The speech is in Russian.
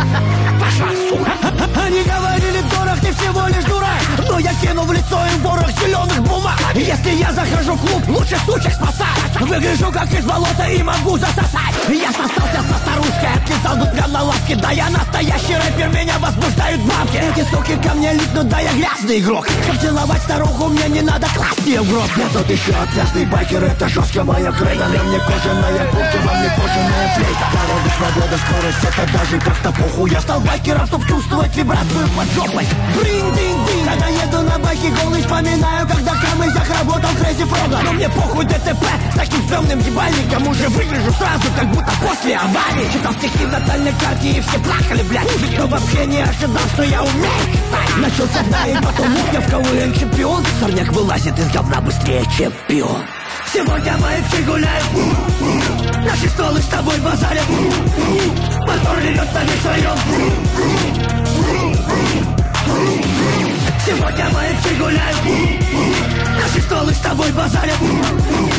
Пошла, сука. Они говорили, дурак, ты всего лишь дурак. Но я кинул в лицо им ворох зеленых бумаг. Если я захожу в клуб, лучше сучек спасать. Выгляжу как из болота и могу засосать. Я сосался со старушкой, отлетал тут прям на лавке. Да я настоящий рэпер, меня возбуждают бабки. Эти суки ко мне липнут, да я грязный игрок. Чтоб целовать старуху, мне не надо класть ее в гроб. Я тут еще отвязный байкер, это жестко моя крейда. На мне кожаная куртка, во мне кожаная флейта. Дорога, свобода, скорость, это даже как-то похуй. Я стал байкером, чтоб чувствовать вибрацию под жопой. Бринь-динь-динь, когда еду на байке голый, вспоминаю, когда камызях работал Crazy Frog. Но мне похуй ДТП, с таким стрёмным ебальником уже выгляжу сразу, как будто после аварии. Читал стихи в натальной карте и все плакали, блядь. Никто вообще не ожидал, что я умею читать. Начал со дна и потом я в КВН чемпион. Сорняк вылазит из говна быстрее, чем пион. Сегодня мои все гуляют, наши столы с тобой базарят. Мотор ревет на весь район. Сегодня мои все гуляют, наши столы с тобой базарят.